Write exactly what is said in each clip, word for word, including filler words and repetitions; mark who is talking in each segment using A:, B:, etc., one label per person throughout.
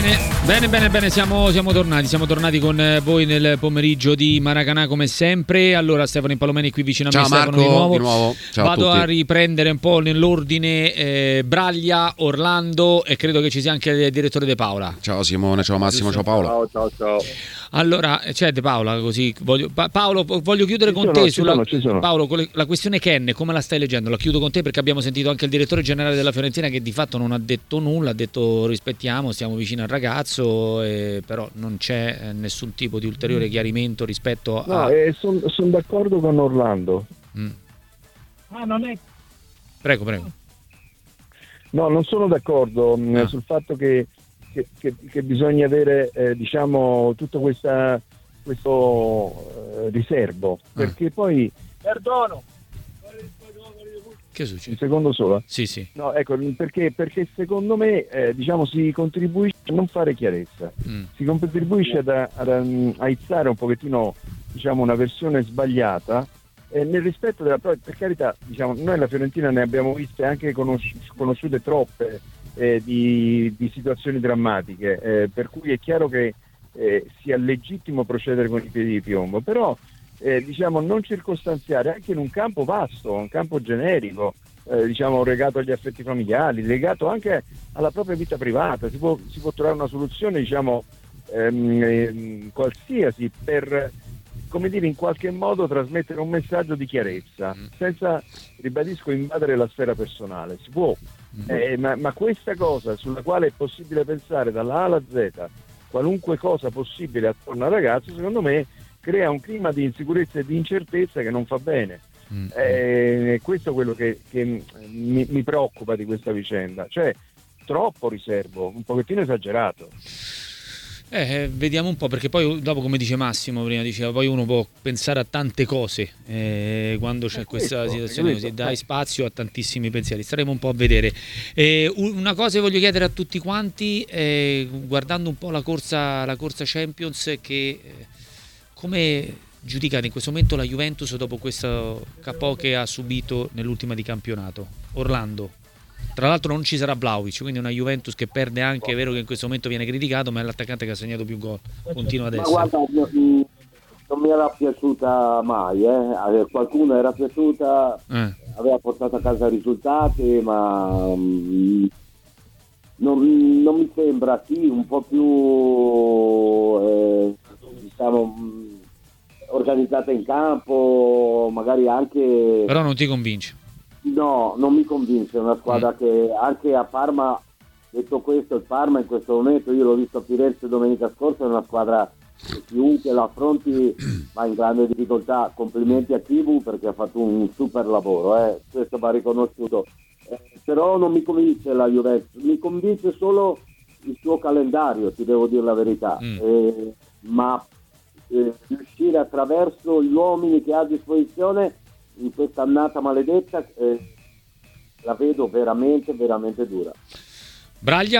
A: Bene, bene, bene, bene, siamo, siamo tornati, siamo tornati con voi nel pomeriggio di Maracanã come sempre. Allora Stefano Impalomeni qui vicino a
B: Ciao
A: me,
B: Marco,
A: Stefano di nuovo.
B: di nuovo. Ciao
A: Vado
B: a,
A: a riprendere un po' nell'ordine eh, Braglia, Orlando e credo che ci sia anche il direttore De Paola.
B: Ciao Simone, ciao Massimo, ciao Paolo.
C: Ciao, ciao, ciao.
A: Allora, c'è De Paola così. Voglio, pa- Paolo, voglio chiudere
C: Ci
A: con
C: sono,
A: te
C: ci
A: sulla
C: sono, ci sono.
A: Paolo, con le- la questione Ken, come la stai leggendo? La chiudo con te perché abbiamo sentito anche il direttore generale della Fiorentina che di fatto non ha detto nulla, ha detto rispettiamo, stiamo vicino al ragazzo, eh, però non c'è eh, nessun tipo di ulteriore chiarimento rispetto
C: No,
A: a...
C: eh, sono son d'accordo con Orlando.
A: Mm.
D: Ah, non è...
A: Prego, prego.
C: No, non sono d'accordo mh,
A: Ah.
C: sul fatto che, che, che, che bisogna avere, eh, diciamo, tutto questa, questo eh, riservo, perché poi...
D: Perdono.
A: Che
C: Un
A: succede?
C: secondo solo.
A: Sì, sì.
C: No, ecco, perché, perché secondo me, eh, diciamo, si contribuisce a non fare chiarezza.
A: Mm.
C: Si contribuisce ad, ad um, aizzare un pochettino, diciamo, una versione sbagliata eh, nel rispetto della, per carità, diciamo, noi la Fiorentina ne abbiamo viste anche conosci- conosciute troppe eh, di, di situazioni drammatiche, eh, per cui è chiaro che eh, sia legittimo procedere con i piedi di piombo, però eh, diciamo non circostanziare anche in un campo vasto, un campo generico, eh, diciamo legato agli affetti familiari, legato anche alla propria vita privata. Si può, si può trovare una soluzione, diciamo, ehm, ehm, qualsiasi per, come dire, in qualche modo trasmettere un messaggio di chiarezza, senza, ribadisco, invadere la sfera personale. Si può, eh, ma, ma questa cosa sulla quale è possibile pensare dalla A alla Z, qualunque cosa possibile attorno al ragazzo, secondo me crea un clima di insicurezza e di incertezza che non fa bene.
A: Mm.
C: Eh, questo è quello che, che mi, mi preoccupa di questa vicenda, cioè troppo riservo, un pochettino esagerato.
A: Eh, vediamo un po', perché poi dopo, come dice Massimo prima, diceva, poi uno può pensare a tante cose eh, quando c'è questa
C: questo,
A: situazione
C: questo.
A: così, dai spazio a tantissimi pensieri. Staremo un po' a vedere. Eh, una cosa che voglio chiedere a tutti quanti, eh, guardando un po' la corsa, la corsa Champions, che eh, come giudicate in questo momento la Juventus dopo questo K O che ha subito nell'ultima di campionato? Orlando. Tra l'altro non ci sarà Vlahovic, quindi una Juventus che perde anche, è vero che in questo momento viene criticato, ma è l'attaccante che ha segnato più gol, continua ad
E: Ma
A: essere.
E: guarda, mh, non mi era piaciuta mai, eh. A qualcuno era piaciuta,
A: Eh.
E: aveva portato a casa risultati, ma mh, non, non mi sembra, sì, un po' più eh, diciamo mh, organizzata in campo, magari anche...
A: Però non ti convince.
E: No, non mi convince, è una squadra
A: Mm.
E: che anche a Parma, detto questo, il Parma in questo momento, io l'ho visto a Firenze domenica scorsa, è una squadra che chiunque la affronti va in grande difficoltà. Complimenti a Kibu perché ha fatto un super lavoro, eh. Questo va riconosciuto. Eh, però non mi convince la Juventus, mi convince solo il suo calendario, ti devo dire la verità.
A: Mm.
E: Eh, ma eh, riuscire attraverso gli uomini che ha a disposizione in questa annata maledetta eh, la vedo veramente veramente dura.
A: Braglia?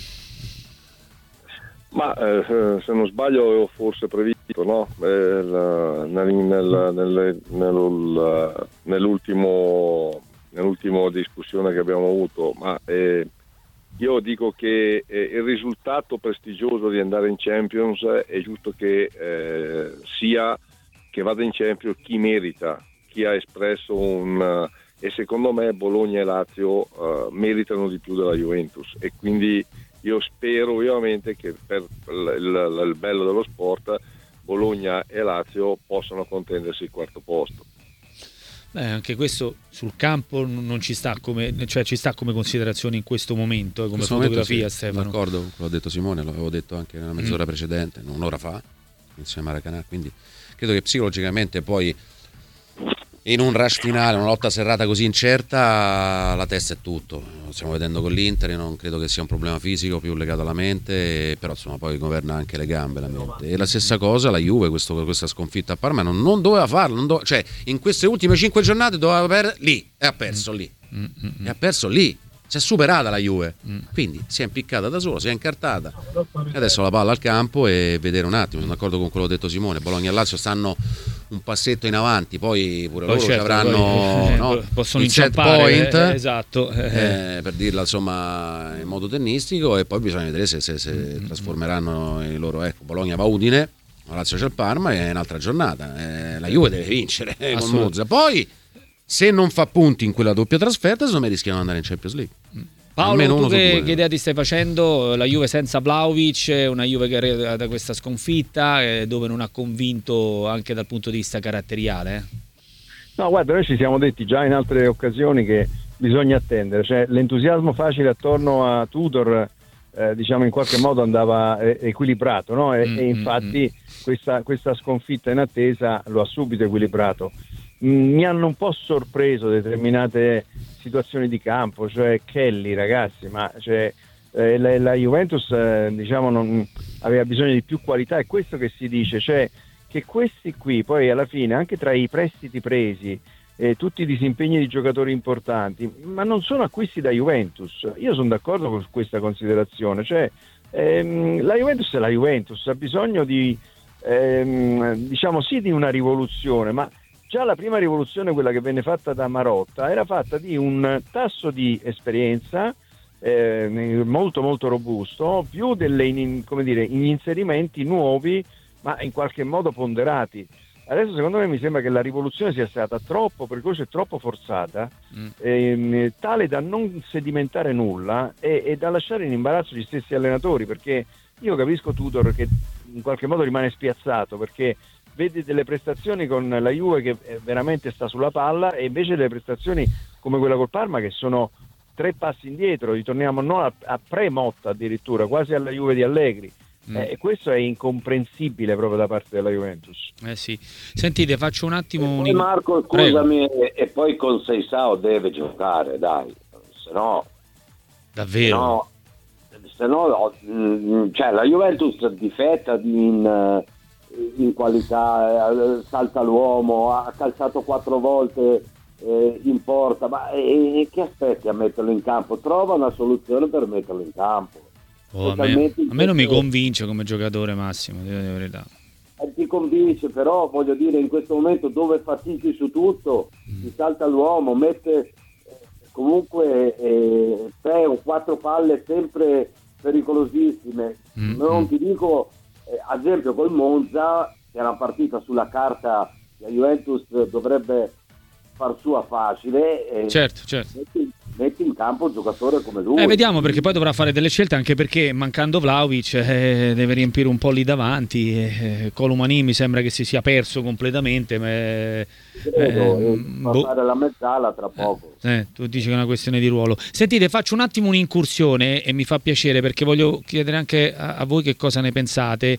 F: Ma eh, se non sbaglio avevo forse previsto, no? Eh, la- nel- nel- nel- nel- nell'ultimo nell'ultima discussione che abbiamo avuto, ma eh, io dico che eh, il risultato prestigioso di andare in Champions eh, è giusto che eh, sia che vada in Champions chi merita, chi ha espresso un eh, e secondo me Bologna e Lazio eh, meritano di più della Juventus, e quindi io spero ovviamente che per il, il- il bello dello sport Bologna e Lazio possano contendersi il quarto posto.
A: Beh, anche questo sul campo non ci sta come, cioè ci sta come considerazione in questo momento, eh, come
B: In questo momento
A: fotografia,
B: sì,
A: Stefano.
B: d'accordo con quello che ha detto Simone, l'avevo detto anche nella mezz'ora
A: Mm.
B: precedente, un'ora fa, insieme a Maracanã, quindi credo che psicologicamente poi in un rush finale, una lotta serrata così incerta, la testa è tutto. Lo stiamo vedendo con l'Inter, io non credo che sia un problema fisico più legato alla mente, però insomma poi governa anche le gambe, la mente. E la stessa cosa la Juve, questo, questa sconfitta a Parma non, non doveva farlo, non dove- cioè in queste ultime cinque giornate doveva perdere lì e ha perso lì.
A: Mm, mm, mm.
B: E ha perso lì. Si è superata la Juve, quindi si è impiccata da sola, si è incartata. E adesso la palla al campo e vedere un attimo, sono d'accordo con quello che ha detto Simone. Bologna e Lazio stanno un passetto in avanti, poi pure
A: poi
B: loro
A: certo,
B: avranno
A: poi, eh,
B: no,
A: possono
B: il set
A: inciampare,
B: point,
A: eh, esatto,
B: eh, per dirla insomma in modo tennistico, e poi bisogna vedere se, se, se mm-hmm. trasformeranno i loro, ecco, Bologna va Udine, la Lazio c'è il Parma, è un'altra giornata, eh, la Juve deve vincere eh, con Monza, poi se non fa punti in quella doppia trasferta secondo me rischiano di andare in Champions League.
A: Mm. Paolo,
B: Almeno
A: tu che,
B: uno
A: che idea ti stai facendo? La Juve senza Vlahovic, una Juve che da questa sconfitta, eh, dove non ha convinto anche dal punto di vista caratteriale? Eh?
C: No, guarda, noi ci siamo detti già in altre occasioni che bisogna attendere, cioè l'entusiasmo facile attorno a Tudor eh, diciamo in qualche modo andava eh, equilibrato, no? E, mm, e infatti mm. questa, questa sconfitta in attesa lo ha subito equilibrato. Mm, mi hanno un po' sorpreso determinate situazioni di campo, cioè Kelly, ragazzi, ma cioè, eh, la, la Juventus eh, diciamo non aveva bisogno di più qualità, è questo che si dice, cioè che questi qui poi alla fine anche tra i prestiti presi eh, tutti i disimpegni di giocatori importanti, ma non sono acquisti da Juventus. Io sono d'accordo con questa considerazione, cioè ehm, la Juventus è la Juventus, ha bisogno di ehm, diciamo sì di una rivoluzione, ma già la prima rivoluzione, quella che venne fatta da Marotta, era fatta di un tasso di esperienza eh, molto molto robusto, più delle in, come dire, gli inserimenti nuovi ma in qualche modo ponderati. Adesso secondo me mi sembra che la rivoluzione sia stata troppo precoce e troppo forzata, mm. ehm, tale da non sedimentare nulla e, e da lasciare in imbarazzo gli stessi allenatori, perché io capisco Tudor che in qualche modo rimane spiazzato, perché vedi delle prestazioni con la Juve che veramente sta sulla palla e invece delle prestazioni come quella col Parma che sono tre passi indietro, ritorniamo no, a, a pre-Motta addirittura, quasi alla Juve di Allegri. Mm. Eh, questo è incomprensibile proprio da parte della Juventus.
A: Eh sì. Sentite, faccio un attimo
E: e
A: un...
E: poi Marco, scusami, e, e poi con Seisao deve giocare, dai, se no
A: davvero
E: se no, cioè la Juventus difetta in, in qualità, salta l'uomo, ha calciato quattro volte eh, in porta, ma e, che aspetti a metterlo in campo? Trova una soluzione per metterlo in campo.
A: Oh, a, me, a me non mi convince come giocatore, Massimo, devo dire la verità.
E: Ti convince, però voglio dire, in questo momento dove fatichi su tutto, mm. si salta l'uomo, mette eh, comunque eh, tre o quattro palle sempre pericolosissime. Mm. Non ti dico, eh, ad esempio col Monza, che è una partita sulla carta, la Juventus dovrebbe far sua facile. Eh,
A: certo, certo.
E: Metti, metti in campo un giocatore come lui.
A: Eh, vediamo, perché poi dovrà fare delle scelte, anche perché mancando Vlahovic eh, deve riempire un po' lì davanti. eh, Colomani mi sembra che si sia perso completamente, ma eh,
E: Credo, eh, va boh. fare la mezzala tra poco.
A: Eh, eh, tu dici che è una questione di ruolo. Sentite, faccio un attimo un'incursione e mi fa piacere, perché voglio chiedere anche a, a voi che cosa ne pensate.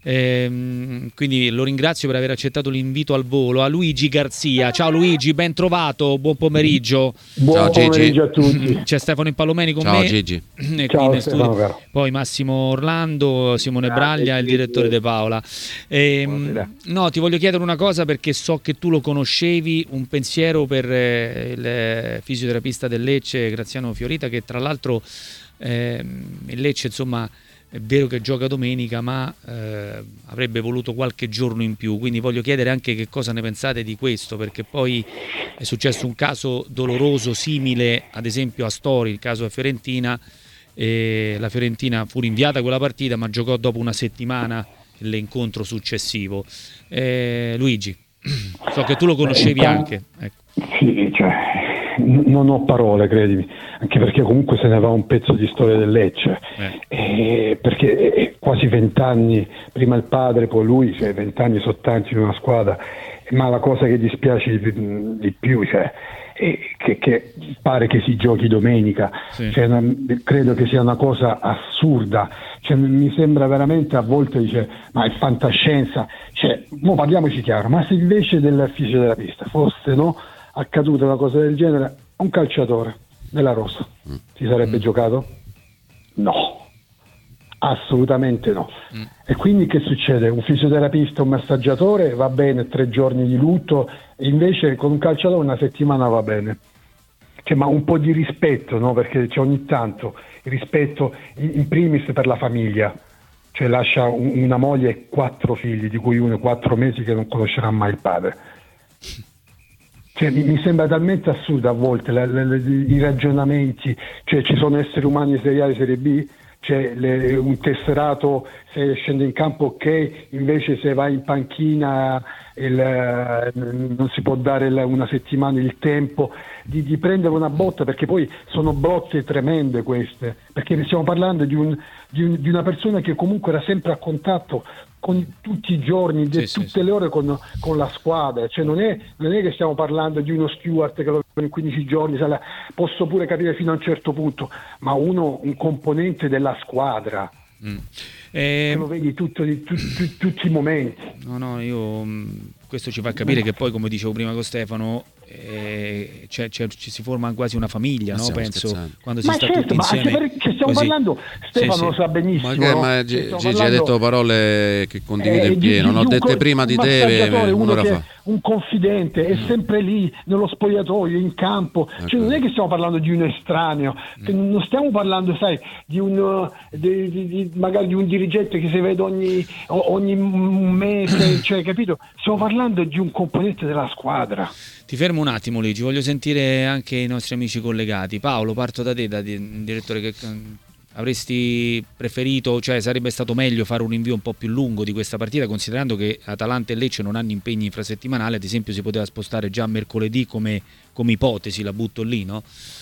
A: Eh, quindi lo ringrazio per aver accettato l'invito al volo. A Luigi Garzia, ciao Luigi, ben trovato, buon pomeriggio.
G: Buon
B: ciao,
G: pomeriggio a tutti.
A: C'è Stefano Impalomeni con
B: ciao,
A: me.
B: Gigi.
A: E
G: ciao
A: qui
G: Stefano,
A: studio, poi Massimo Orlando, Simone Braglia e il direttore De Paola. Eh, no, ti voglio chiedere una cosa, perché so che tu lo conoscevi, un pensiero per eh, il fisioterapista del Lecce, Graziano Fiorita, che tra l'altro eh, il Lecce insomma è vero che gioca domenica, ma eh, avrebbe voluto qualche giorno in più, quindi voglio chiedere anche che cosa ne pensate di questo, perché poi è successo un caso doloroso simile ad esempio a Stori, il caso a Fiorentina, e la Fiorentina fu rinviata quella partita ma giocò dopo una settimana l'incontro successivo. eh, Luigi, so che tu lo conoscevi
G: Beh,
A: anche, ecco.
G: Sì, cioè, non ho parole, credimi, anche perché comunque se ne va un pezzo di storia del Lecce, eh. Eh, perché eh, quasi vent'anni, prima il padre, poi lui, cioè vent'anni sono tanti in una squadra, ma la cosa che dispiace di, di più, cioè, è che, che pare che si giochi domenica, sì. Cioè, credo che sia una cosa assurda, cioè, mi sembra veramente a volte, dice, ma è fantascienza, cioè, mo parliamoci chiaro, ma se invece del fisioterapista fosse, no, accaduta una cosa del genere, un calciatore della Rosa mm. si sarebbe mm. giocato? No, assolutamente no. Mm. E quindi che succede? Un fisioterapista, un massaggiatore va bene, tre giorni di lutto, e invece con un calciatore una settimana va bene. Cioè, ma un po' di rispetto, no? Perché c'è ogni tanto il rispetto in primis per la famiglia, cioè lascia un, una moglie e quattro figli, di cui uno quattro mesi che non conoscerà mai il padre. Cioè, mi, mi sembra talmente assurdo a volte le, le, le, i ragionamenti, cioè ci sono esseri umani serie A e serie B, cioè le, un tesserato se scende in campo ok, invece se va in panchina il, non si può dare il, una settimana il tempo di, di prendere una botta, perché poi sono botte tremende queste, perché stiamo parlando di, un, di, un, di una persona che comunque era sempre a contatto con tutti i giorni,
A: sì,
G: de,
A: sì,
G: tutte
A: sì.
G: le ore con, con la squadra, cioè non è, non è che stiamo parlando di uno steward che lo vedo in quindici giorni, se la, posso pure capire fino a un certo punto, ma uno, un componente della squadra.
A: Mm. Eh,
G: lo vedi tutto, di, tu, tu, tutti i momenti.
A: No, no, io mh, questo ci fa capire che poi, come dicevo prima con Stefano, eh, c'è, c'è, ci si forma quasi una famiglia, no? Penso,
B: scherzando.
A: quando si
G: Ma
A: sta
G: certo,
A: tutti
G: ma
A: insieme.
G: anche perché stiamo
A: così.
G: parlando, Stefano
A: Sì,
G: lo
A: sì.
G: sa benissimo.
B: Ma, che,
G: no?
B: ma
G: Stiamo
B: Gigi ha
G: parlando-
B: detto parole che condivido
G: Eh,
B: in
G: di-
B: pieno,
G: di-
B: non ho
G: di un
B: dette
G: co-
B: prima
G: un
B: di te
G: massaggiatore, uno
B: un'ora
G: che
B: fa.
G: è un confidente, è sempre lì nello spogliatoio, in campo, cioè non è che stiamo parlando di un estraneo, che non stiamo parlando, sai, di un uh, di, di, di- magari di un dirigente che si vede ogni, o- ogni m- mese, cioè, capito? Stiamo parlando di un componente della squadra.
A: Ti fermo un attimo, Luigi, voglio sentire anche i nostri amici collegati. Paolo, parto da te, da di- direttore, che avresti preferito, cioè sarebbe stato meglio fare un rinvio un po' più lungo di questa partita, considerando che Atalanta e Lecce non hanno impegni infrasettimanali, ad esempio si poteva spostare già mercoledì come, come ipotesi, la butto lì, no?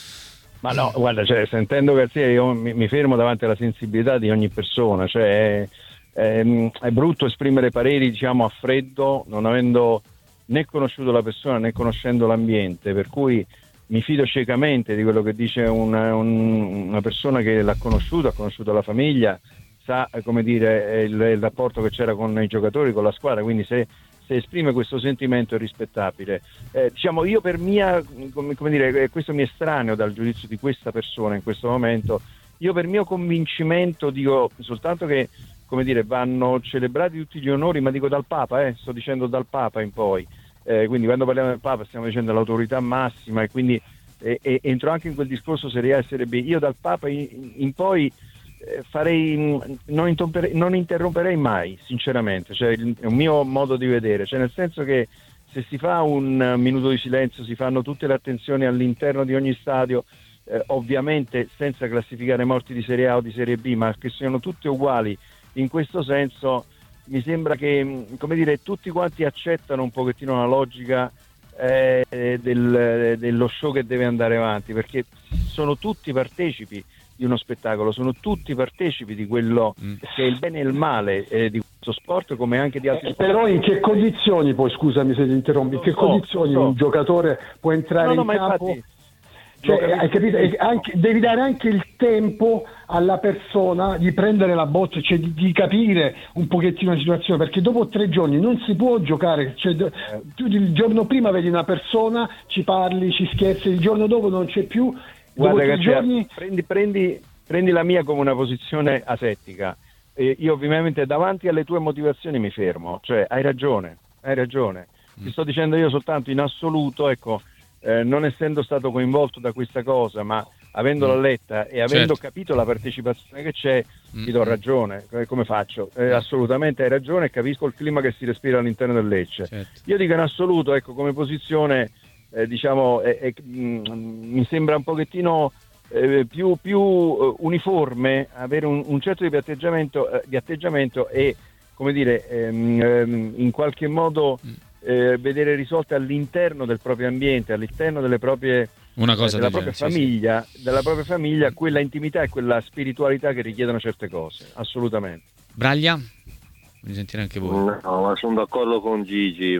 C: Ma no, guarda, cioè, sentendo Garzia io mi, mi fermo davanti alla sensibilità di ogni persona, cioè è, è, è brutto esprimere pareri, diciamo, a freddo, non avendo né conosciuto la persona né conoscendo l'ambiente, per cui mi fido ciecamente di quello che dice una, un, una persona che l'ha conosciuto, ha conosciuto la famiglia, sa, come dire, il, il rapporto che c'era con i giocatori, con la squadra, quindi se, se esprime questo sentimento è rispettabile. Eh, diciamo, io per mia, come, come dire, questo mi estraneo dal giudizio di questa persona in questo momento, io per mio convincimento dico soltanto che, come dire, vanno celebrati tutti gli onori, ma dico dal Papa, eh, sto dicendo dal Papa in poi, eh, quindi quando parliamo del Papa stiamo dicendo l'autorità massima, e quindi eh, eh, entro anche in quel discorso Serie A e Serie B. Io dal Papa in, in poi eh, farei, non, interromperei, non interromperei mai, sinceramente, cioè il, è un mio modo di vedere, cioè nel senso che se si fa un minuto di silenzio, si fanno tutte le attenzioni all'interno di ogni stadio, eh, ovviamente senza classificare morti di Serie A o di Serie B, ma che siano tutte uguali. In questo senso mi sembra che, come dire, tutti quanti accettano un pochettino la logica eh, del, dello show che deve andare avanti, perché sono tutti partecipi di uno spettacolo, sono tutti partecipi di quello mm. che è il bene e il male eh, di questo sport, come anche di altri
G: eh,
C: sport.
G: Però in che condizioni, poi scusami se ti interrompi, in che
C: so,
G: condizioni
C: so.
G: un giocatore può entrare
C: no, no,
G: in
C: ma
G: campo?
C: infatti,
G: Cioè, hai capito? E anche, devi dare anche il tempo alla persona di prendere la botta, cioè di, di capire un pochettino la situazione, perché dopo tre giorni non si può giocare, cioè, tu il giorno prima vedi una persona, ci parli, ci scherzi, il giorno dopo non c'è più.
C: Guarda,
G: dopo tre giorni...
C: prendi, prendi, prendi la mia come una posizione asettica, e io ovviamente davanti alle tue motivazioni mi fermo, cioè hai ragione, hai ragione, ti sto dicendo io soltanto in assoluto, ecco. Eh, non essendo stato coinvolto da questa cosa, ma avendola letta e avendo
A: certo.
C: capito la partecipazione che c'è,
A: mm.
C: ti do ragione. Eh, come faccio? Eh, assolutamente hai ragione, capisco il clima che si respira all'interno del Lecce.
A: Certo.
C: Io dico in assoluto, ecco, come posizione, eh, diciamo, eh, eh, mh, mi sembra un pochettino eh, più, più uh, uniforme avere un, un certo di atteggiamento, eh, di atteggiamento e, come dire, ehm, ehm, in qualche modo... Mm. Eh, vedere risolte all'interno del proprio ambiente, all'interno delle proprie
A: Una cosa
C: eh, della
A: del
C: propria
A: genere,
C: famiglia,
A: sì, sì.
C: della propria famiglia, quella intimità e quella spiritualità che richiedono certe cose, assolutamente.
A: Braglia? Voglio sentire anche voi.
F: No, ma sono d'accordo con Gigi,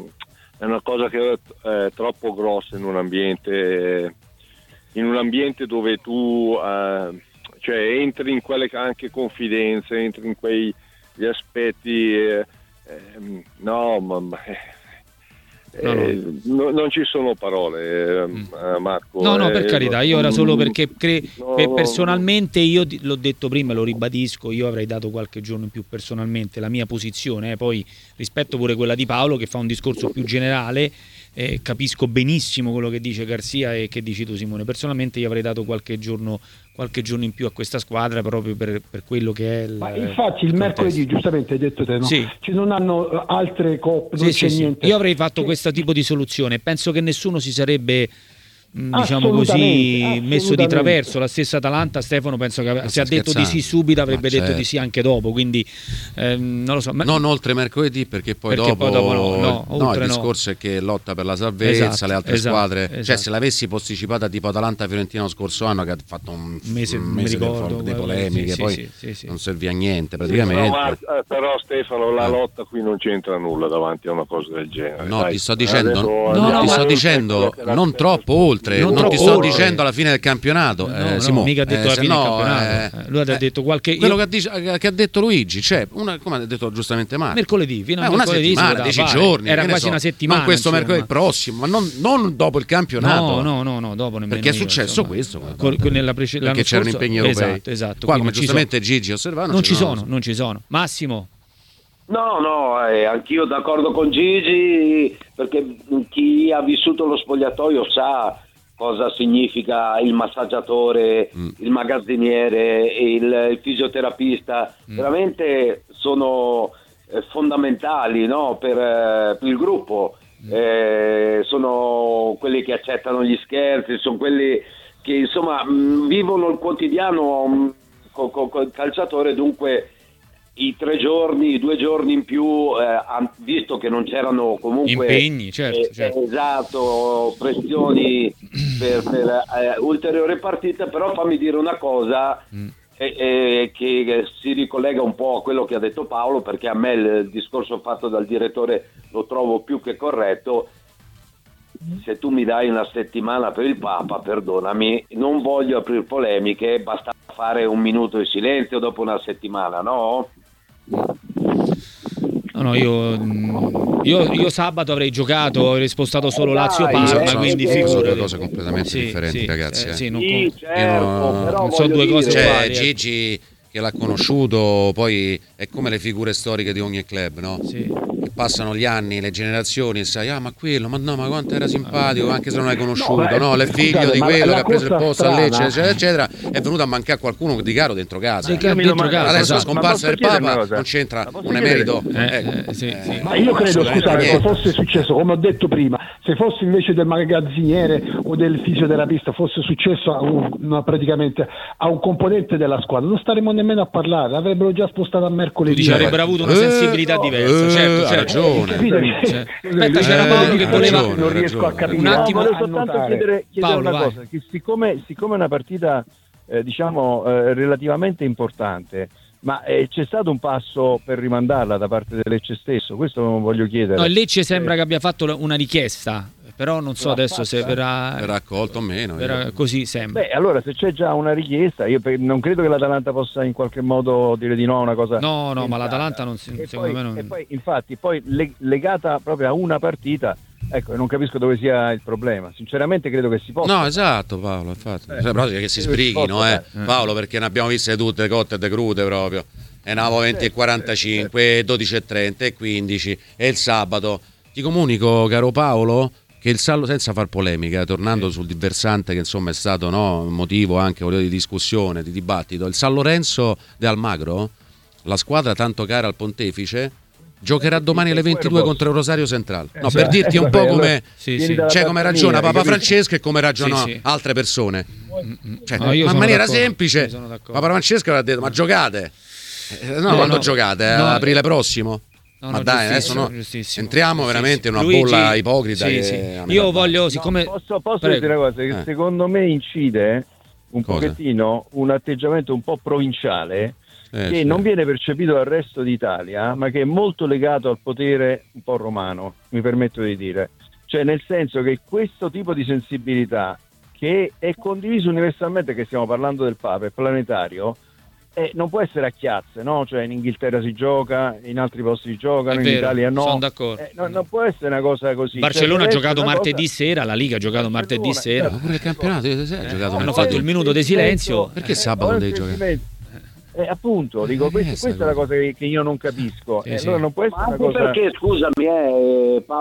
F: è una cosa che è troppo grossa in un ambiente, in un ambiente dove tu eh, cioè entri in quelle anche confidenze, entri in quei gli aspetti. Eh, Eh, no, ma, ma eh,
A: no, no.
F: No, non ci sono parole, eh,
A: mm.
F: Marco.
A: No, no, per
F: eh,
A: carità, io era solo perché cre-
F: no,
A: per
F: no,
A: personalmente, io l'ho detto prima e lo ribadisco, io avrei dato qualche giorno in più personalmente la mia posizione, eh, poi rispetto pure quella di Paolo che fa un discorso più generale. eh, capisco benissimo quello che dice Garzia e che dici tu, Simone. Personalmente io avrei dato qualche giorno qualche giorno in più a questa squadra proprio per, per quello che è il,
G: ma infatti il, il mercoledì giustamente hai detto te, no?
A: Sì.
G: Ci non hanno altre coppe, non
A: sì,
G: c'è
A: sì,
G: niente.
A: Io avrei fatto sì. questo tipo di soluzione, penso che nessuno si sarebbe diciamo così messo di traverso. La stessa Atalanta, Stefano penso che se ha detto di sì subito avrebbe ma detto certo. di sì anche dopo, quindi ehm, non lo so, ma...
B: non oltre mercoledì perché poi perché dopo, poi dopo no, no, no, il discorso no. è che lotta per la salvezza, esatto, le altre esatto, squadre esatto. cioè se l'avessi posticipata tipo Atalanta-Fiorentina lo scorso anno che ha fatto un mese, un mese ricordo, di polemiche sì, poi sì, sì, sì. non serviva a niente praticamente.
F: No, ma, però Stefano la lotta qui non c'entra nulla davanti a una cosa del genere.
B: No,
F: dai.
B: ti sto dicendo
F: Adesso,
B: no,
F: no,
B: ti sto dicendo non troppo oltre. Non, non ti sto oltre. dicendo alla fine del campionato,
A: no,
B: eh,
A: no,
B: Simone,
A: mica ha detto
B: eh,
A: alla fine
B: no,
A: del campionato. Eh, lui ha
B: eh,
A: detto qualche
B: quello
A: io...
B: che, ha, che ha detto Luigi, cioè una, come ha detto giustamente Marco,
A: mercoledì fino a
B: eh,
A: mercoledì
B: una settimana, dieci giorni,
A: era quasi
B: so,
A: una settimana.
B: Non questo insomma. mercoledì prossimo, ma non, non dopo il campionato.
A: No, no, no, no dopo nemmeno.
B: Perché è
A: io,
B: successo
A: insomma,
B: questo,
A: con, con nella prece-
B: perché c'erano
A: scorso,
B: impegni europei.
A: Esatto, esatto.
B: Qua come giustamente Gigi osservava,
A: non ci sono, non ci sono. Massimo.
E: No, no, eh, anch'io d'accordo con Gigi, perché chi ha vissuto lo spogliatoio sa cosa significa il massaggiatore, mm. il magazziniere, il, il fisioterapista, mm. veramente sono eh, fondamentali, no, per, eh, per il gruppo, mm. eh, sono quelli che accettano gli scherzi, sono quelli che insomma mh, vivono il quotidiano mh, con, con, con il calciatore, dunque i tre giorni, i due giorni in più, eh, visto che non c'erano comunque
A: impegni, certo,
E: eh,
A: certo.
E: esatto, pressioni per, per eh, ulteriore partita, però fammi dire una cosa mm. eh, eh, che si ricollega un po' a quello che ha detto Paolo, perché a me il discorso fatto dal direttore lo trovo più che corretto. Se tu mi dai una settimana per il Papa, perdonami, non voglio aprire polemiche, basta fare un minuto di silenzio dopo una settimana, no?
A: No, no, io, io, io sabato avrei giocato, avrei spostato solo Lazio-Parma,
B: eh,
A: quindi
B: sono
A: figurati.
B: due cose completamente
A: sì,
B: differenti,
A: sì,
B: ragazzi.
A: Eh,
B: eh.
A: sì, non,
E: sì, certo,
B: io non,
E: però
A: non sono due
E: dire,
A: cose
B: cioè,
A: uguali.
B: Gigi che l'ha conosciuto, poi è come le figure storiche di ogni club, no?
A: Sì.
B: Che passano gli anni, le generazioni e sai, ah ma quello, ma no, ma quanto era simpatico, anche se non l'hai conosciuto, no, no? L'è figlio scusate, di quello che ha preso il posto a Lecce, eccetera, eccetera, è venuto a mancare qualcuno di caro dentro casa.
A: Sì, dentro casa.
B: Adesso la scomparsa del Papa non c'entra, non è merito.
A: Eh, eh, sì,
B: eh,
A: sì.
G: Ma io credo, scusate, se fosse successo, come ho detto prima, se fosse invece del magazziniere o del fisioterapista, fosse successo a un, no, praticamente a un componente della squadra, non staremmo nemmeno a parlare, avrebbero già spostato a mercoledì.
A: Dice, avrebbero avuto una sensibilità
B: eh,
A: diversa,
B: eh,
A: certo,
B: ha
A: certo.
B: ragione.
A: Cioè, aspetta, c'era Paolo che voleva.
C: Non riesco a capire.
A: Un attimo,
C: no, volevo soltanto chiedere, chiedere
A: Paolo,
C: una
A: vai.
C: cosa: che siccome, siccome è una partita eh, diciamo eh, relativamente importante, ma eh, c'è stato un passo per rimandarla da parte del Lecce stesso? Questo voglio chiedere.
A: No, il Lecce sembra
C: eh.
A: che abbia fatto una richiesta, però non so
C: L'ha
A: adesso
C: fatta?
A: se verrà,
B: verrà accolto o meno.
A: verrà, così sembra.
C: Beh, allora se c'è già una richiesta, io pe- non credo che l'Atalanta possa in qualche modo dire di no a una cosa.
A: No, no, ma
C: pensata.
A: l'Atalanta non si,
C: E
A: secondo
C: poi,
A: me non.
C: E poi, infatti, poi le- legata proprio a una partita, ecco, non capisco dove sia il problema. Sinceramente credo che si possa.
B: No, esatto, Paolo, infatti.
C: Eh,
B: cioè, proprio che si sbrighino, eh. Paolo, perché ne abbiamo viste tutte cotte e crude proprio. E ne avevo venti e quarantacinque, dodici e trenta e quindici e il sabato. Ti comunico, caro Paolo, che il San, senza far polemica, tornando sul versante che insomma è stato, no, un motivo anche volevo, di discussione, di dibattito, il San Lorenzo de Almagro, la squadra tanto cara al Pontefice, giocherà domani alle ventidue contro il Rosario Centrale. No, per dirti un po' come,
A: sì, sì.
B: cioè, come ragiona Papa Francesco e come ragionano
A: sì, sì.
B: altre persone. Cioè,
A: No, io
B: ma in
A: sono
B: maniera
A: d'accordo,
B: semplice,
A: io sono d'accordo.
B: Papa Francesco ha detto: ma giocate? Eh, no,
A: No,
B: quando
A: no.
B: giocate?
A: No.
B: Aprile prossimo?
A: No,
B: Ma
A: no,
B: dai, adesso
A: giustissimo,
B: no.
A: giustissimo.
B: Entriamo
A: Giustissimo.
B: veramente in una
A: Luigi,
B: bolla ipocrita.
A: sì,
B: che
A: sì.
B: a me
A: Io
B: va
A: voglio,
C: No,
A: siccome
C: posso posso
A: Prego.
C: dire una cosa che
B: Eh.
C: secondo me incide un
B: Cosa?
C: pochettino un atteggiamento un po' provinciale
B: Eh,
C: che
B: sì.
C: non viene percepito dal resto d'Italia, ma che è molto legato al potere un po' romano, mi permetto di dire. Cioè, nel senso che questo tipo di sensibilità, che è condiviso universalmente, che stiamo parlando del Papa, è planetario, eh, non può essere a chiazze, no? Cioè, in Inghilterra si gioca, in altri posti si giocano,
A: È
C: in
A: vero,
C: Italia no.
A: sono d'accordo.
C: Eh, no, non può essere una cosa così.
A: Barcellona
C: Cioè,
A: ha
C: deve
A: giocato
C: essere una
A: martedì
C: cosa-
A: sera, la Liga ha giocato martedì
C: Barcellona,
A: sera.
B: Ma pure il campionato io sei, ha giocato
A: hanno
B: nel
A: fatto
B: fatto-
A: il minuto di silenzio.
B: Perché
C: Eh,
B: sabato non devi
C: poi il
B: giocare?
C: sentimento- Eh, appunto, dico,
B: Eh,
C: questa,
B: sta
C: questa è la
B: cosa.
C: cosa che, che io non capisco.
A: Sì,
C: Eh,
A: sì.
C: allora non può essere
E: Ma
C: una
E: anche
C: cosa...
E: perché, scusami eh, Paolo,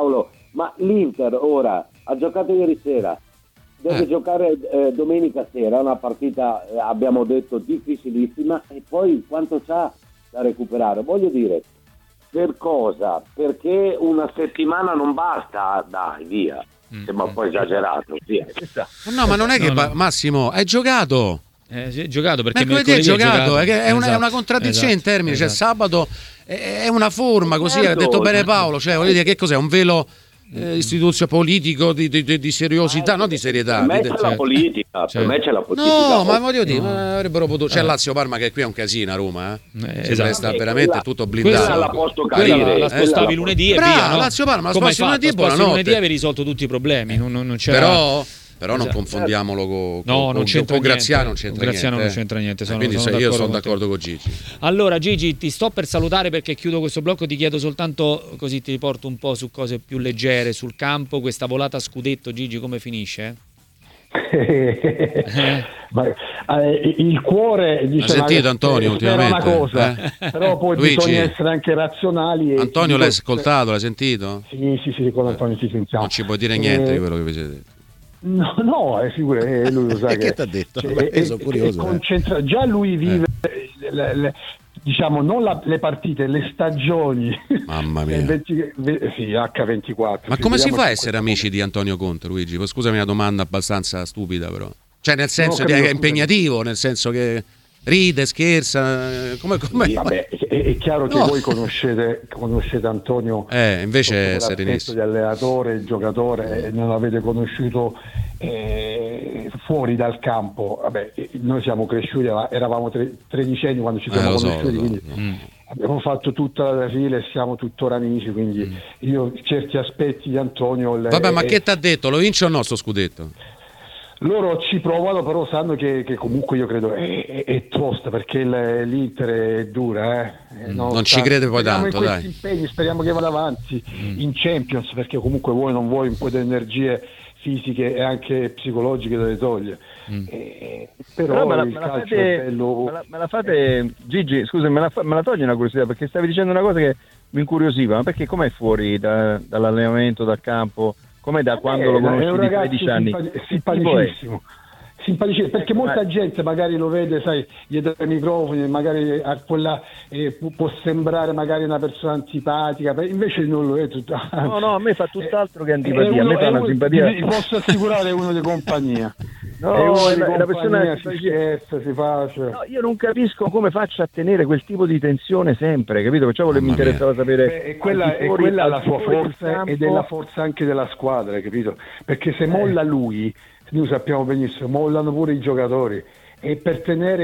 E: ma l'Inter ora ha giocato ieri sera, deve
B: Eh.
E: giocare eh, domenica sera, una partita eh, abbiamo detto difficilissima, e poi quanto c'ha da recuperare? Voglio dire, per cosa? Perché una settimana non basta, dai, via. Sembra un po' esagerato, via.
B: No, ma non è che
A: No, no.
B: pa- Massimo, hai giocato.
A: Eh, sì, giocato perché
B: Mercoledì hai
A: mercoledì hai
B: giocato, è, che è, una, è una
A: Esatto,
B: contraddizione in
A: esatto,
B: termini, cioè
A: esatto.
B: sabato è, è una forma così, ha
E: Certo,
B: detto bene
E: certo.
B: Paolo, cioè voglio dire che cos'è, un velo eh, istituzio politico di, di, di- di seriosità, non di serietà.
E: Per me
B: di-
E: c'è
A: certo.
E: la politica,
A: Certo.
E: per me c'è la politica.
B: No, ma voglio dire, ma avrebbero potuto. C'è
A: Eh.
B: Lazio Parma che qui è un casino a Roma, eh.
A: Eh,
B: Si
A: esatto.
B: presta
E: Eh,
B: veramente
E: quella-
B: tutto
E: quella
B: blindato.
E: la posso
A: Quella
E: capire.
A: la, la
E: quella
A: spostavi
E: la
A: lunedì e
B: Brava,
A: via, no?
B: Lazio Parma, la
A: Come hai
B: sposti
A: fatto?
B: lunedì e
A: Sposti
B: buonanotte.
A: lunedì avevi risolto tutti i problemi, non, non, non c'era...
B: Però, però non
A: Esatto.
B: confondiamolo con,
A: No,
B: con,
A: non c'entra
B: con Graziano,
A: niente.
B: non c'entra
A: Graziano
B: niente.
A: non
B: eh.
A: c'entra niente,
B: Eh,
A: sono-
B: quindi
A: sono
B: se- io
A: d'accordo
B: sono
A: con te.
B: d'accordo con Gigi.
A: Allora Gigi, ti sto per salutare perché chiudo questo blocco, ti chiedo soltanto, così ti riporto un po' su cose più leggere sul campo, questa volata a scudetto, Gigi, come finisce?
G: Ma, eh, il cuore dice
B: Hai sentito,
G: una-
B: Antonio,
G: spera una
B: ultimamente?
G: cosa,
B: Eh?
G: però poi
B: Luigi?
G: bisogna essere anche razionali. E
B: Antonio
G: ti
B: l'hai
G: dico-
B: ascoltato, l'hai sentito?
G: Sì, sì, sì, con Antonio ci sentiamo.
B: Non ci puoi dire niente
G: Eh,
B: di quello che vi siete detto.
G: No, no, è figura, eh, lui lo sa
B: E
G: che,
B: che t'ha detto?
G: cioè,
B: Beh,
G: è-
B: io sono
G: è-
B: curioso,
G: è
B: eh.
G: concentra- già lui vive le, le- diciamo non la- le partite, le stagioni.
B: Mamma
G: Eh,
B: mia.
G: venti ve- sì, acca ventiquattro.
B: Ma come si fa a
G: figuriamoci
B: essere
G: questo
B: amici di Antonio Conte, Luigi? Poi scusami una domanda abbastanza stupida, però. Cioè, nel senso
G: ho
B: che
G: capito,
B: è impegnativo, nel senso che ride, scherza. eh, Come, come...
G: Sì, vabbè, è, è chiaro che
B: No.
G: voi conoscete, conoscete Antonio
B: Eh, invece è
G: sotto quell'aspetto
B: serenissimo.
G: di allenatore, giocatore, e non l'avete conosciuto eh, fuori dal campo. Vabbè, eh, noi siamo cresciuti, eravamo tre- tredicenni quando ci
B: Eh,
G: siamo
B: lo so,
G: conosciuti,
B: lo so,
G: quindi
B: lo so.
A: Mm.
G: abbiamo fatto tutta la fila e siamo tuttora amici, quindi
B: Mm.
G: io certi aspetti di Antonio le-
B: Vabbè, ma
G: eh,
B: che ti ha detto? Lo vince o no sto scudetto?
G: loro ci provano, però sanno che, che comunque io credo è, è, è tosta, perché il- l'Inter è dura, eh. Eh,
B: Mm,
G: non
B: non ci
G: sta-
B: crede poi
G: speriamo
B: tanto,
G: in questi
B: dai.
G: impegni, speriamo che vada avanti in Champions, perché comunque vuoi non vuoi un po' di energie fisiche e anche psicologiche da toglie. Eh, però,
C: Però me la,
G: il
C: me la
G: calcio
C: fate,
G: è bello.
C: me la, me la fate, Gigi, scusa, me la, fa- me la togli una curiosità, perché stavi dicendo una cosa che mi incuriosiva, ma perché com'è fuori da- dall'allenamento, dal campo, com'è da quando
G: Eh,
C: lo
G: è
C: conosci
G: un
C: di
G: ragazzo
C: tredici anni?
G: simpati-
C: Che tipo è?
G: simpaticissimo. Simpaticissimo, perché molta gente magari lo vede, sai, dietro ai microfoni, magari a quella eh, pu- può sembrare magari una persona antipatica, beh, invece non lo è tutto.
C: No, no, a me fa tutt'altro che
G: È
C: antipatia, a
G: uno-
C: me fa
G: è
C: una
G: uno-
C: simpatia.
G: Vi posso assicurare, è uno di compagnia.
C: No,
G: è uno
C: è
G: di
C: una- è una
G: compagnia,
C: persona
G: si
C: che-
G: scherza, si fa. Cioè.
C: No, io non capisco come faccia a tenere quel tipo di tensione sempre, capito? Perciò volevo- mi
B: Mamma mia.
C: interessava sapere.
G: Beh, e quella,
C: al
G: e
C: di fuori-
G: quella è la
C: al di
G: sua
C: fuori del
G: forza
C: campo-
G: ed è la forza anche della squadra, capito? Perché se molla lui, noi sappiamo benissimo, mollano pure i giocatori. E per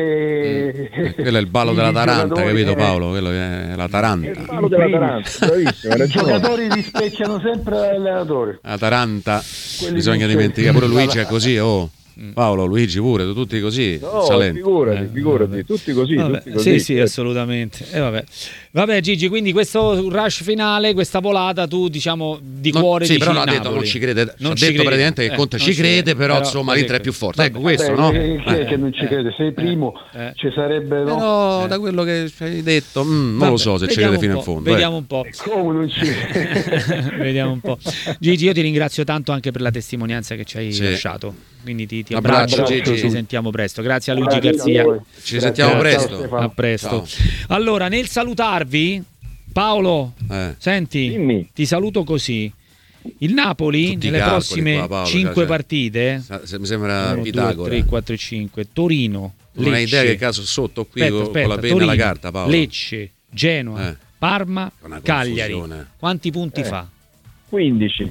G: tenere
B: Eh, quello è il ballo
G: i
B: della Taranta,
G: giocatori,
B: capito
G: eh,
B: Paolo? Quello è la Taranta.
C: Il palo della Taranta, bravissimo, hai
G: I
C: ragione.
G: giocatori rispecchiano sempre l'allenatore.
B: La Taranta,
G: Quelli
B: bisogna
G: vince-
B: dimenticare. Pure Luigi è così, oh.
A: Mm.
B: Paolo, Luigi pure, tutti così.
C: No,
B: Salento.
C: figurati,
A: Eh,
C: figurati,
A: vabbè.
C: tutti così,
A: Vabbè,
C: tutti così.
A: sì, sì, assolutamente. E vabbè. Vabbè, Gigi, quindi questo rush finale, questa volata, tu diciamo di
B: Non-
A: cuore
B: sì,
A: dici
B: però non ha detto
A: Napoli.
B: non ci crede.
A: Non
B: ha
A: ci
B: detto
A: crede.
B: praticamente che
A: Eh,
B: Conte
A: non
B: ci crede, però,
A: però
B: insomma
A: così
B: l'Inter è più forte. Ecco questo,
G: Beh,
B: no?
G: eh, chi è
B: Eh.
G: che non ci crede? Sei primo,
A: Eh.
G: ci sarebbe no?
B: Però da quello che ci hai detto, mm, non
A: Vabbè,
B: lo so se ci
A: vediamo
B: crede fino
A: un
B: in
A: po',
B: fondo.
A: Vediamo
B: eh.
A: un po'.
G: Come non ci crede?
A: Vediamo un po'. Gigi, io ti ringrazio tanto anche per la testimonianza che ci hai
B: Sì.
A: lasciato. Quindi ti, ti
B: Un abbraccio,
A: abbraccio,
B: Gigi.
A: ci sentiamo presto. Grazie a Luigi
G: Grazie a
A: Garzia.
G: voi.
B: Ci
G: Grazie.
B: sentiamo
G: Ciao,
B: presto.
G: Stefano.
A: A presto.
B: Ciao.
A: Allora, nel salutarvi, Paolo,
B: Eh.
A: senti,
C: Dimmi.
A: ti saluto così. Il Napoli
B: Tutti i
A: nelle
B: calcoli
A: prossime
B: qua, Paolo,
A: cinque
B: cioè,
A: partite,
B: Sa- se- Mi sembra
A: uno, due,
B: Pitagora.
A: tre, quattro, cinque, Torino,
B: Non hai idea
A: Lecce.
B: che caso sotto qui
A: Aspetta,
B: con,
A: aspetta,
B: con la penna e la
A: Torino,
B: carta, Paolo.
A: Lecce, Genoa,
B: Eh.
A: Parma,
B: Una
A: Cagliari.
B: confusione.
A: Quanti punti
C: Eh.
A: fa?
C: quindici.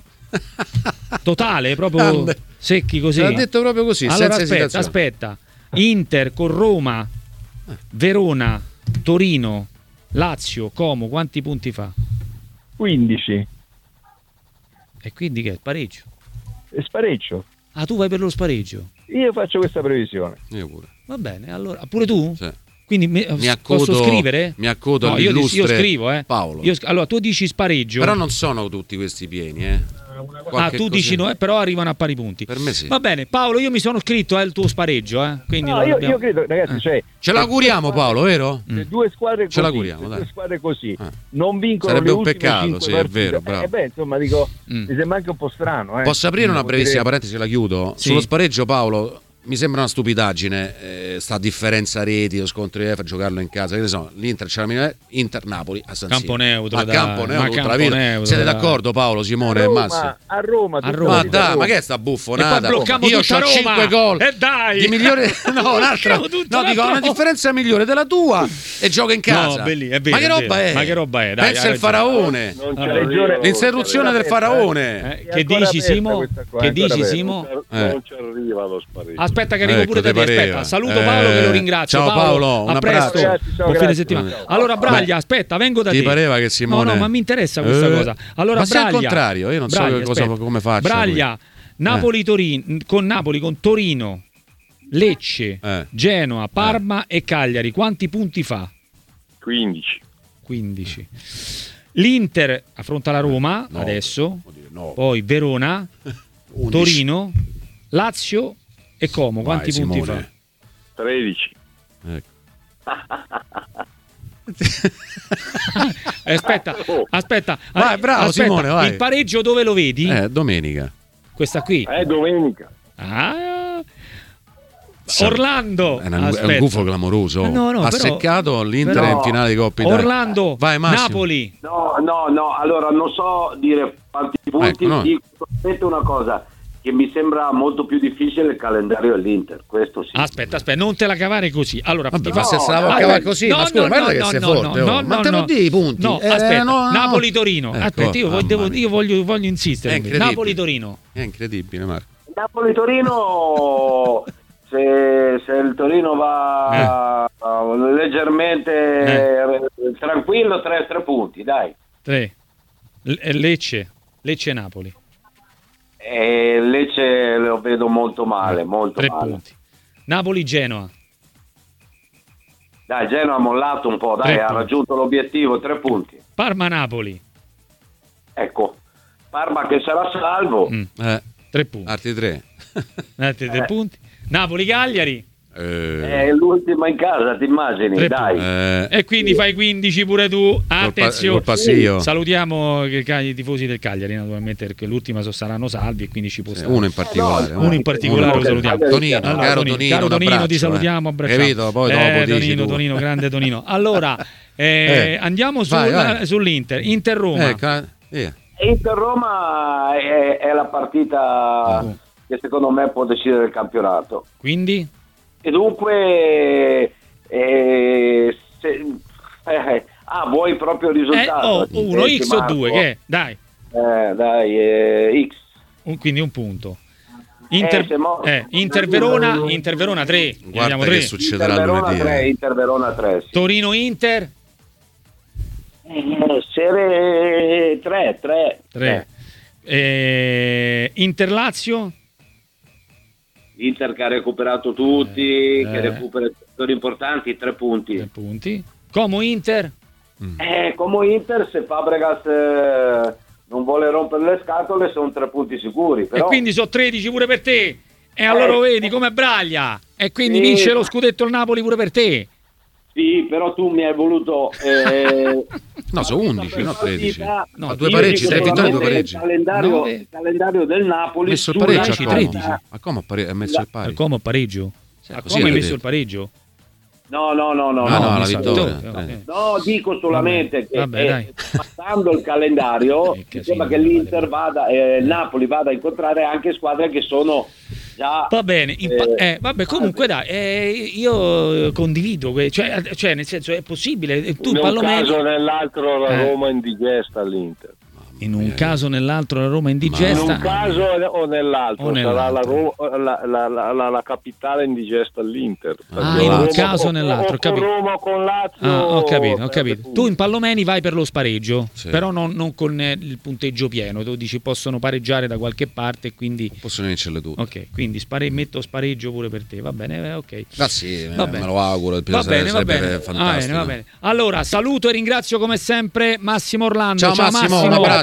A: Totale, proprio
B: Grande.
A: secchi così.
B: L'ha detto proprio così,
A: Allora
B: senza
A: aspetta,
B: esitazione.
A: aspetta. Inter con Roma, Verona, Torino, Lazio, Como, quanti punti fa?
C: quindici.
A: E quindi che è? Pareggio.
C: E spareggio.
A: Ah, tu vai per lo spareggio?
C: Io faccio questa previsione.
B: Io pure.
A: Va bene, allora, pure tu?
B: Sì.
A: Quindi me-
B: Mi accodo-
A: posso scrivere?
B: mi accodo
A: no, io, dis- io
B: all'illustre
A: scrivo, eh.
B: Paolo.
A: Io sc- allora, tu dici spareggio.
B: Però non sono tutti questi pieni, eh.
A: Ah, tu dici no, eh, però arrivano a pari punti.
B: Per me sì.
A: Va bene, Paolo, io mi sono scritto al tuo spareggio, eh, quindi
C: no,
A: lo
C: io,
A: dobbiamo...
C: io credo, ragazzi, cioè,
B: Ce l'auguriamo, Paolo, vero?
C: le due squadre così,
B: Ce l'auguriamo,
C: le
B: dai.
C: due squadre così
B: Ah.
C: non vincono
B: Sarebbe
C: le
B: un
C: ultime
B: peccato,
C: cinque
B: sì, è
C: partite.
B: vero, bravo.
C: Eh, beh, insomma, dico,
A: Mm.
C: mi sembra anche un po' strano. Eh.
B: Posso aprire una
C: Devo
B: brevissima
C: dire-
B: parentesi, la chiudo?
A: Sì.
B: Sullo spareggio, Paolo, mi sembra una stupidaggine, eh, sta differenza reti, lo scontro di UEFA, giocarlo in casa, che ne so, l'Inter c'è la Milan- Inter Napoli a San Siro.
A: Campo neutro,
B: a
A: dai.
B: campo
A: Ma
B: neutro, tutta la
A: campo
B: vita.
A: neutro,
B: Siete
A: dai.
B: d'accordo, Paolo, Simone e
C: a Roma,
B: Massimo?
C: a Roma,
A: A
C: tutta
A: Roma.
C: la
B: Ma
C: vita a
B: dai,
C: Roma.
B: ma che è sta
A: E
B: buffonata?
A: poi blocchiamo
B: Io
A: tutta
B: ho
A: Roma.
B: cinque gol
A: E dai!
B: di migliore no, un'altra.
A: Blocchiamo tutta
B: No,
A: la
B: dico una
A: Roma.
B: differenza migliore della tua e gioca in casa.
A: No, belli- è vero,
B: ma che
A: è
B: roba
A: vero.
B: è?
A: Ma che roba è? Dai,
B: Pensa
A: hai
B: il
A: ragione.
B: faraone.
F: Non
A: Ah,
F: c'è
C: ragione.
B: L'interruzione del faraone.
A: Eh,
C: È
A: che
C: ancora
A: dici,
C: aperta
A: Simo?
C: questa qua,
A: Che
C: è ancora
A: dici,
C: aperta.
A: Simo?
B: Eh.
F: Non ci arriva lo spareggio.
A: Aspetta che arrivo
B: Ecco,
A: pure da
B: te
A: te,
B: pareva.
A: aspetta. Saluto
B: Eh,
A: Paolo che lo ringrazio.
B: ciao Paolo,
A: a
B: un
A: presto.
B: abbraccio.
C: Ragazzi, ciao,
A: Buon fine
C: grazie.
A: settimana.
C: Ciao.
A: Allora Braglia, aspetta, vengo da
B: Ti
A: te.
B: pareva che Simone-
A: No, no, ma mi interessa questa
B: Eh,
A: cosa. Allora
B: ma se al
A: Braglia,
B: contrario, io non so
A: Braglia,
B: cosa-
A: aspetta.
B: come faccio
A: Braglia, Napoli-Torino, con Napoli, con Torino, Lecce,
B: Eh.
A: Genoa, Parma e Cagliari. Quanti punti fa?
F: quindici.
A: quindici. L'Inter affronta la Roma
B: No,
A: adesso,
B: oddio, no.
A: poi Verona,
B: undici.
A: Torino, Lazio e Como. Quanti
B: Vai,
A: punti
B: Simone.
A: fa?
F: tredici.
B: Ecco.
A: Eh, aspetta, aspetta.
B: Vai,
A: Eh,
B: bravo,
A: aspetta.
B: Simone, vai.
A: Il pareggio dove lo vedi?
B: Eh, domenica.
A: Questa qui.
F: È domenica.
A: Ah.
B: Sa-
A: Orlando.
B: È, una- è un
A: Aspetta.
B: gufo clamoroso.
A: No, no,
B: ha
A: però-
B: seccato l'Inter
A: però-
B: in finale di Coppa Italia.
A: Orlando,
B: Vai, Massimo.
A: Napoli.
E: No, no, no, allora non so dire quanti punti,
B: Ecco, no.
E: dico solamente una cosa, che mi sembra molto più difficile il calendario dell'Inter, questo sì.
A: Aspetta, aspetta, non te la cavare così. Allora,
B: Vabbè,
A: ti
B: ma
A: fa-
B: se se la
A: Ah,
B: vuoi
A: no,
B: cavare così,
A: no,
B: ma scusa,
A: no,
B: guarda
A: no,
B: che
A: no,
B: sei
A: no,
B: forte,
A: no,
B: oh.
A: no,
B: Ma te
A: no.
B: lo di i punti?
A: No,
B: Eh,
A: aspetta,
B: no, no.
A: Napoli-Torino.
B: Ecco,
A: Aspetta, io,
B: mamma
A: devo,
B: mia.
A: io voglio, voglio insistere.
B: È incredibile.
A: Napoli-Torino.
B: È incredibile, Marco.
E: Napoli-Torino, se, se il Torino va uh, leggermente
A: Eh.
E: tranquillo, tre punti, dai.
A: tre. L- Lecce. Lecce-Napoli.
E: E Lecce lo vedo molto male, molto
A: tre
E: male.
A: punti. Napoli-Genoa.
E: Dai, Genoa ha mollato un po', dai,
A: Tre
E: ha
A: punti.
E: raggiunto l'obiettivo, tre punti.
A: Parma-Napoli.
E: Ecco, Parma che sarà salvo.
A: Mm.
B: Eh,
A: tre punti.
B: altri tre.
A: Altri tre
E: Eh.
A: punti. Napoli-Cagliari.
B: Eh,
E: È l'ultima in casa, ti immagini?
A: Tre
E: Dai.
B: eh,
A: E quindi fai quindici pure tu. Attenzione.
B: colpa sì io.
A: Salutiamo che- i tifosi del Cagliari, naturalmente, perché l'ultima so- saranno salvi e quindi ci può
B: sì,
A: stare.
B: uno in particolare.
E: Eh, no,
A: Uno in particolare
E: Uno
A: lo
E: che-
A: salutiamo.
B: Tonino,
A: Allora,
B: caro
A: Tonino,
B: Tonino,
A: caro
B: un
A: Tonino, ti
B: abbraccio,
A: salutiamo,
B: eh.
A: abbracciamo.
B: Capito? Poi
A: Eh,
B: dopo dici
A: Tonino,
B: tu.
A: Tonino, grande Tonino. Allora, eh,
B: Eh.
A: andiamo sul-
B: Vai, vai.
A: sull'Inter. Inter-Roma.
B: Ecco, eh, via.
E: Inter-Roma è, è la partita
A: Oh.
E: che secondo me può decidere il campionato.
A: Quindi?
E: E dunque, eh, se, eh, ah, vuoi proprio il
A: Eh,
E: risultato?
A: oh, uno
E: Senti,
A: X o
E: Marco?
A: due? Che è? Dai,
E: Eh, dai, eh, X.
A: un- quindi un punto. Inter,
E: Eh, se mo-
A: eh, Inter-Verona, Inter-Verona tre.
B: Guarda
A: Andiamo
B: che
A: tre.
B: succederà
E: Inter-Verona
B: lunedì.
E: tre,
B: eh.
E: Inter-Verona tre, sì.
A: Torino-Inter
E: Eh, serie tre, tre.
A: tre. Eh, Inter-Lazio
E: L'Inter che ha recuperato tutti,
A: Eh,
E: che
A: eh.
E: recupera giocatori importanti, tre punti.
A: tre punti. Como-Inter
E: Eh, come Inter, se Fabregas eh, non vuole rompere le scatole, sono tre punti sicuri. Però...
A: e quindi sono tredici pure per te. E allora
E: Eh.
A: vedi come braglia. E quindi
E: Sì.
A: vince lo scudetto il Napoli pure per te.
E: Sì, però tu mi hai voluto... Eh,
B: No, sono undici,
E: per
B: no tredici.
E: partita.
A: No,
B: Ma due
E: Io
B: pareggi,
E: dico
B: tre vittorie e due
E: solamente
B: pareggi.
E: Il calendario,
A: Nove.
E: il calendario del
B: Ha
E: Napoli...
B: messo il
E: sulla
B: pareggio a
A: dodici,
B: Como.
A: tredici.
B: A Como ha pare- ha messo il pari.
A: Al Como pareggio. A
B: così
A: Como hai
B: l'ho
A: messo
B: detto.
A: il pareggio?
E: No, no, no, no.
B: Ah,
E: no.
B: no, la
A: mi sa-
B: vittoria.
A: no,
B: Eh.
A: eh.
E: No, dico solamente che
A: Vabbè,
E: eh,
A: dai.
E: passando il calendario
A: Che
E: mi
A: casino,
E: sembra che
A: vale.
E: l'Inter vada, eh, il Napoli vada a incontrare anche squadre che sono già...
A: Va bene, in pa-
E: Eh,
A: eh, vabbè, comunque dai, eh, io condivido, que- cioè, cioè nel senso è possibile, eh, tu
F: In un
A: Pallomeni
F: caso o nell'altro la
A: Eh.
F: Roma indigesta all'Inter.
A: in un caso o nell'altro la Roma
F: In
A: indigesta.
F: un caso o nell'altro,
A: O
F: sarà la,
A: nell'altro.
F: Ro- la, la, la, la, la capitale indigesta all'Inter.
A: Ah,
F: Perché
A: in un
F: Roma
A: caso o
F: con-
A: nell'altro, ho
F: o con
A: capito.
F: Roma o con Lazio.
A: Ah, ho capito, ho
F: perde
A: capito.
F: punti.
A: Tu in Pallomeni vai per lo spareggio,
B: Sì.
A: però non, non con eh, il punteggio pieno. Tu dici possono pareggiare da qualche parte e quindi
B: Possono vincerle tutte.
A: ok, quindi spare- metto spareggio pure per te. Va bene, eh, ok.
B: Ah sì,
A: Va
B: eh,
A: bene.
B: me lo auguro.
A: Va bene, va bene.
B: Fantastico.
A: Va bene, va bene. Allora, saluto e ringrazio come sempre Massimo Orlando.
B: Ciao, Massimo, un abbraccio.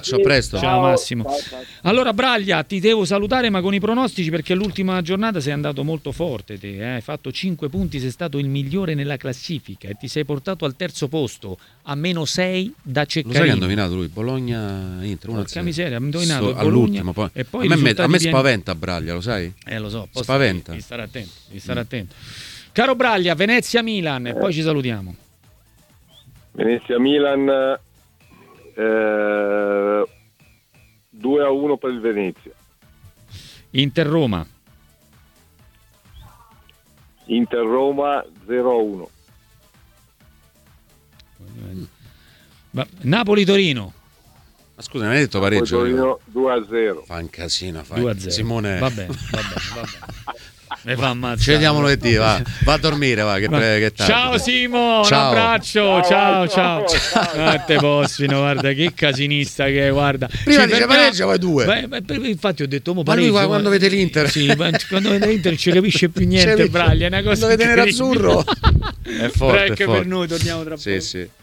B: abbraccio, a presto.
A: Ciao Massimo. Allora Braglia, ti devo salutare ma con i pronostici, perché l'ultima giornata sei andato molto forte te, eh? Hai fatto cinque punti, sei stato il migliore nella classifica e ti sei portato al terzo posto a meno sei da Ceccarino.
B: Lo sai che ha indovinato lui? Bologna-Inter.
A: Porca miseria, ha indovinato
B: so,
A: Bologna,
B: all'ultimo. Poi.
A: E poi
B: a, me, a me
A: pieni...
B: spaventa Braglia, lo sai?
A: Eh lo so,
B: spaventa.
A: Devi stare attento, devi stare attento. Caro Braglia, Venezia-Milan e poi ci salutiamo.
F: Venezia-Milan eh, due a uno per il Venezia.
A: Inter-Roma.
F: Inter-Roma zero a uno.
A: Napoli-Torino.
B: Ma scusa, mi hai detto pareggio?
F: Torino due a zero.
B: Fa un casino, fa.
A: due a zero.
B: Simone.
A: Va bene, va bene, va bene. Mi fa ammazzare.
B: Ci vediamo lunedì, va. Va a dormire, va. Che, pre- che tardi.
A: Ciao Simo,
B: ciao.
A: Un abbraccio, ciao, ciao.
F: ciao.
A: ciao. A te possino, guarda che casinista che è, guarda.
B: Prima
A: Ci
B: dice
A: fermiamo-
B: pareggio, poi due.
A: Beh, beh, infatti ho detto mo
B: Ma lui
A: pareggio,
B: quando
A: ma-
B: vede l'Inter.
A: Sì, ma quando vede l'Inter non ci capisce più niente,
B: Capisce.
A: Braglia, è una cosa
B: Quando vede
A: incredibile.
B: nerazzurro. È forte,
A: Break
B: è forte.
A: per noi, torniamo tra
B: Sì,
A: poco.
B: sì.